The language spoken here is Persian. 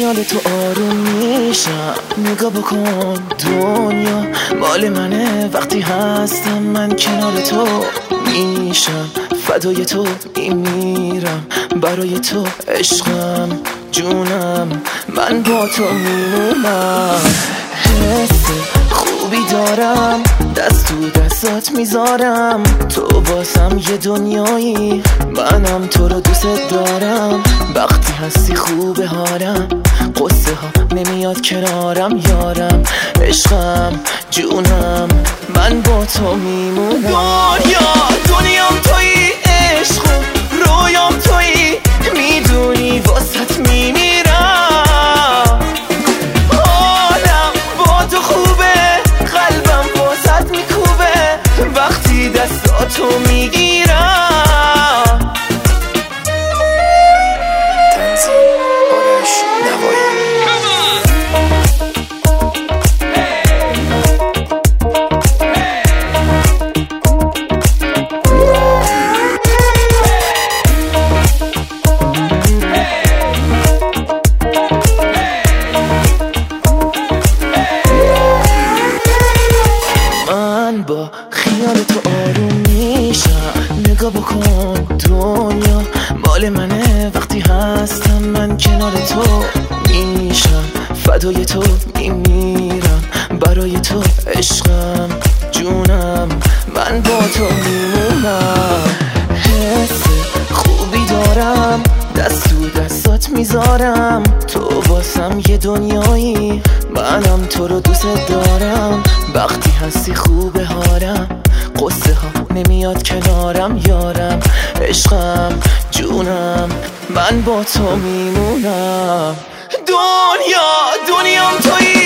خیال تو آروم میشم. نگاه بکن دنیا مال منه، وقتی هستم من کنار تو میشم. فدای تو میمیرم، برای تو عشقم جونم، من با تو میمونم. حس خوبی دارم، دست تو دستات میذارم. تو باسم یه دنیایی، منم تو رو دوست دارم. وقتی هستی خوبه حالم، قصه ها نمیاد کنارم. یارم عشقم جونم، من با تو میمونم. دنیام تویی، عشق و رویام تویی، میدونی واسط میمیرم. حالم با تو خوبه، قلبم واسط میکوبه وقتی دستاتو میگیرم. تنظیم آرش نوایی. با خیال تو آروم میشم. نگاه بکن دنیا مال منه، وقتی هستم من کنار تو میشم. فدای تو میمیرم، برای تو عشقم جونم، من با تو میمونم. حس خوبی دارم، دست تو دستات میذارم. تو واسم یه دنیایی، منم تو رو دوست دارم. وقتی هستی خوبه حالم، قصه ها نمیاد کنارم. یارم عشقم جونم، من با تو میمونم. دنیام تویی،